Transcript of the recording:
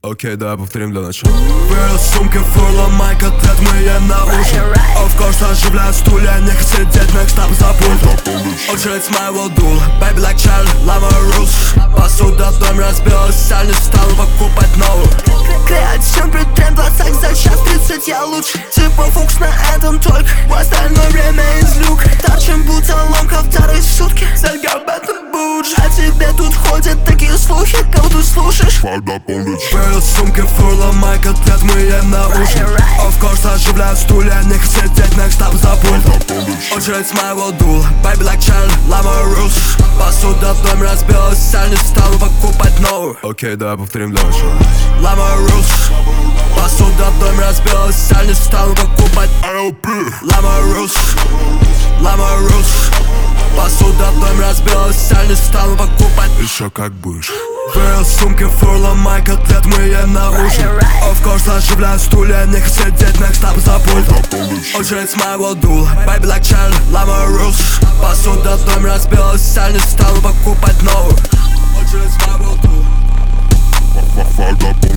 Окей, давай повторим для начала. Вырос сумки, фурла, май, котлетные на уши. Of course, оживляют стулья, не сидеть, next up за пульт. Очередь с моего дула, baby like Charlie, lava rules. Посуда в доме разбилась, а не стал покупать новую. Креатив, претренд, 20 за час, 30 я лучше. Типа фокус на этом только, в остальное время из люк. Торчим будто ломка вторые сутки, зальга об этом будешь. А тебе тут ходят такие слухи, кого ты слушаешь? Вырос сумки, фурла, май, котлетные на уши. Of course, оживляют стулья, не сидеть, next up за пульт. Очередь с моего дула, baby like Charlie, lava rules. Посуда в доме разбилась, а не стал покупать новую. Окей, давай повторим для начала. Lava rules. Посуда в доме разбилась, а не стал покупать LP. Lava rules. Lava rules. Посуда в доме разбилась, а не стал покупать. Еще как будешь. Вырос сумки, фурла, май, котлетные на уши. Of course, оживляют стулья, не сидеть, next up за пульт. Очередь с моего дула, baby like Charlie, lava rules. Посуда в доме разбилась, а не стал покупать новую. Очередь с моего дула.